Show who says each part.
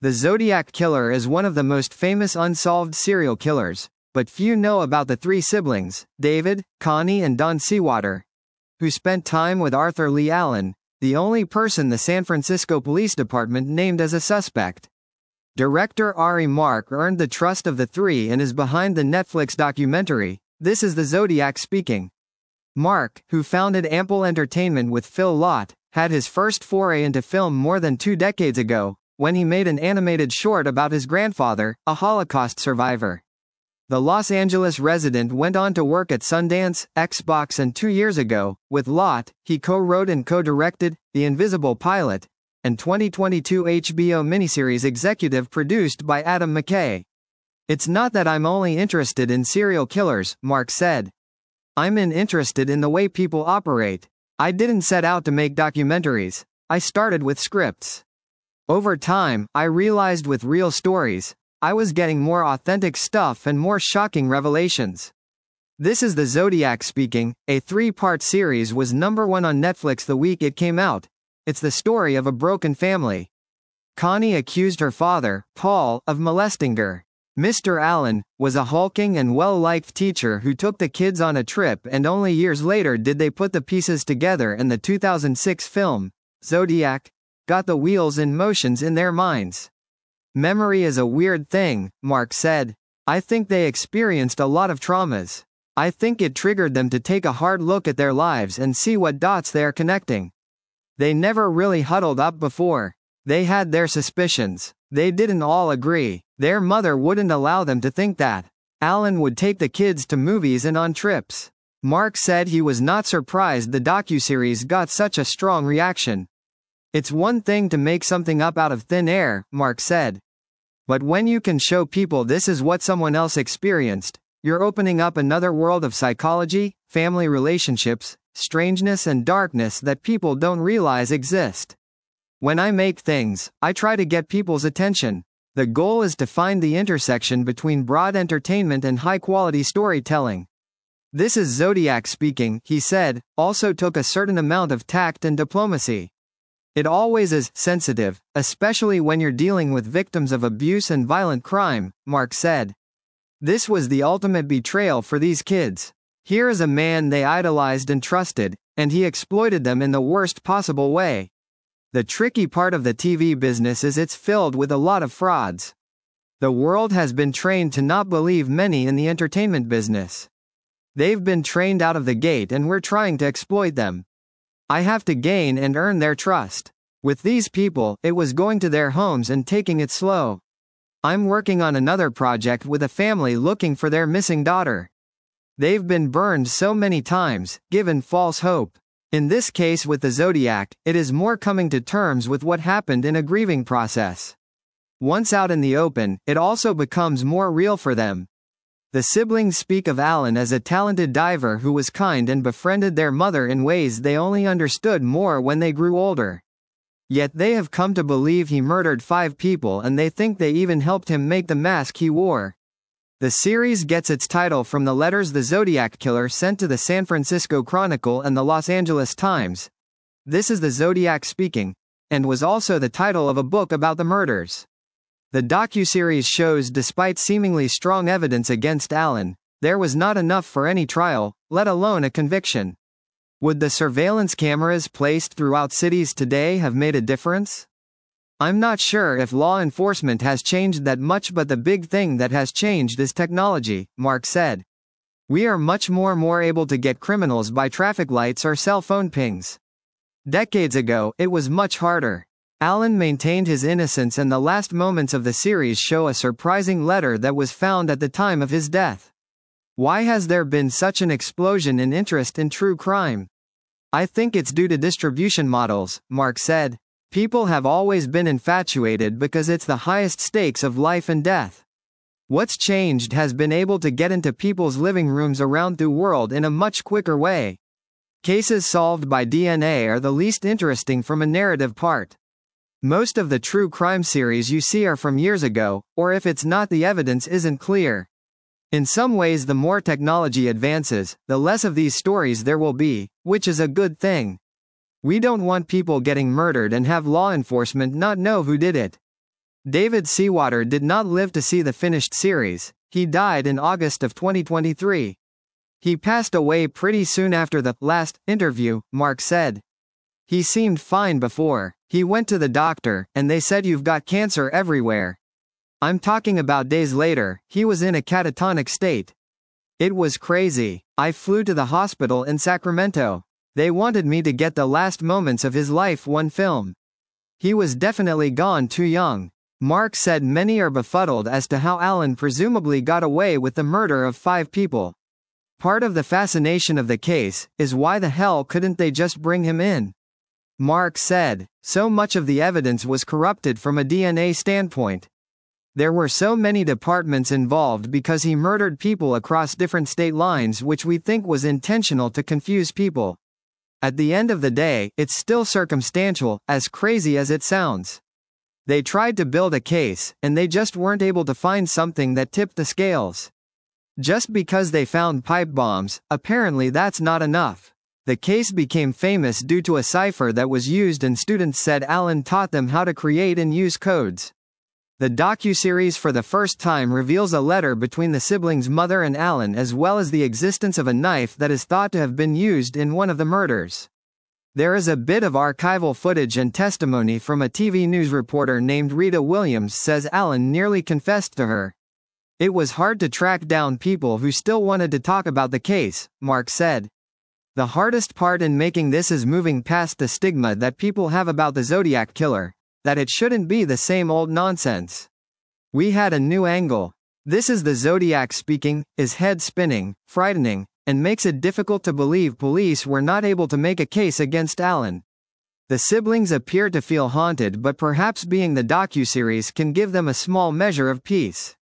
Speaker 1: The Zodiac Killer is one of the most famous unsolved serial killers, but few know about the three siblings, David, Connie and Don Seawater, who spent time with Arthur Lee Allen, the only person the San Francisco Police Department named as a suspect. Director Ari Mark earned the trust of the three and is behind the Netflix documentary, This is the Zodiac Speaking. Mark, who founded Ample Entertainment with Phil Lott, had his first foray into film more than 2 decades ago, when he made an animated short about his grandfather, a Holocaust survivor. The Los Angeles resident went on to work at Sundance, Xbox and 2 years ago, with Lott, he co-wrote and co-directed The Invisible Pilot, and 2022 HBO miniseries executive produced by Adam McKay. It's not that I'm only interested in serial killers, Mark said. I'm interested in the way people operate. I didn't set out to make documentaries. I started with scripts. Over time, I realized with real stories, I was getting more authentic stuff and more shocking revelations. This is the Zodiac Speaking, a 3-part series, was #1 on Netflix the week it came out. It's the story of a broken family. Connie accused her father, Paul, of molesting her. Mr. Allen was a hulking and well-liked teacher who took the kids on a trip, and only years later did they put the pieces together, and the 2006 film, Zodiac, got the wheels in motions in their minds. Memory is a weird thing, Mark said. I think they experienced a lot of traumas. I think it triggered them to take a hard look at their lives and see what dots they are connecting. They never really huddled up before. They had their suspicions. They didn't all agree. Their mother wouldn't allow them to think that. Allen would take the kids to movies and on trips. Mark said he was not surprised the docuseries got such a strong reaction. It's one thing to make something up out of thin air, Mark said. But when you can show people this is what someone else experienced, you're opening up another world of psychology, family relationships, strangeness and darkness that people don't realize exist. When I make things, I try to get people's attention. The goal is to find the intersection between broad entertainment and high-quality storytelling. This is Zodiac Speaking, he said, also took a certain amount of tact and diplomacy. It always is sensitive, especially when you're dealing with victims of abuse and violent crime, Mark said. This was the ultimate betrayal for these kids. Here is a man they idolized and trusted, and he exploited them in the worst possible way. The tricky part of the TV business is it's filled with a lot of frauds. The world has been trained to not believe many in the entertainment business. They've been trained out of the gate, and we're trying to exploit them. I have to gain and earn their trust. With these people, it was going to their homes and taking it slow. I'm working on another project with a family looking for their missing daughter. They've been burned so many times, given false hope. In this case with the Zodiac, it is more coming to terms with what happened in a grieving process. Once out in the open, it also becomes more real for them. The siblings speak of Allen as a talented diver who was kind and befriended their mother in ways they only understood more when they grew older. Yet they have come to believe he murdered 5 people, and they think they even helped him make the mask he wore. The series gets its title from the letters the Zodiac Killer sent to the San Francisco Chronicle and the Los Angeles Times. This is the Zodiac Speaking, and was also the title of a book about the murders. The docuseries shows despite seemingly strong evidence against Allen, there was not enough for any trial, let alone a conviction. Would the surveillance cameras placed throughout cities today have made a difference? I'm not sure if law enforcement has changed that much, but the big thing that has changed is technology, Mark said. We are much more able to get criminals by traffic lights or cell phone pings. Decades ago, it was much harder. Allen maintained his innocence, and the last moments of the series show a surprising letter that was found at the time of his death. Why has there been such an explosion in interest in true crime? I think it's due to distribution models, Mark said. People have always been infatuated because it's the highest stakes of life and death. What's changed has been able to get into people's living rooms around the world in a much quicker way. Cases solved by DNA are the least interesting from a narrative part. Most of the true crime series you see are from years ago, or if it's not, the evidence isn't clear. In some ways, the more technology advances, the less of these stories there will be, which is a good thing. We don't want people getting murdered and have law enforcement not know who did it. David Seawater did not live to see the finished series. He died in August of 2023. He passed away pretty soon after the last interview, Mark said. He seemed fine before. He went to the doctor, and they said you've got cancer everywhere. I'm talking about days later, he was in a catatonic state. It was crazy. I flew to the hospital in Sacramento. They wanted me to get the last moments of his life on film. He was definitely gone too young. Mark said many are befuddled as to how Allen presumably got away with the murder of 5 people. Part of the fascination of the case is why the hell couldn't they just bring him in? Mark said, so much of the evidence was corrupted from a DNA standpoint. There were so many departments involved because he murdered people across different state lines, which we think was intentional to confuse people. At the end of the day, it's still circumstantial, as crazy as it sounds. They tried to build a case, and they just weren't able to find something that tipped the scales. Just because they found pipe bombs, apparently that's not enough. The case became famous due to a cipher that was used, and students said Allen taught them how to create and use codes. The docuseries for the first time reveals a letter between the siblings' mother and Allen, as well as the existence of a knife that is thought to have been used in one of the murders. There is a bit of archival footage and testimony from a TV news reporter named Rita Williams says Allen nearly confessed to her. It was hard to track down people who still wanted to talk about the case, Mark said. The hardest part in making this is moving past the stigma that people have about the Zodiac killer, that it shouldn't be the same old nonsense. We had a new angle. This is the Zodiac speaking, is head spinning, frightening, and makes it difficult to believe police were not able to make a case against Allen. The siblings appear to feel haunted, but perhaps being the docuseries can give them a small measure of peace.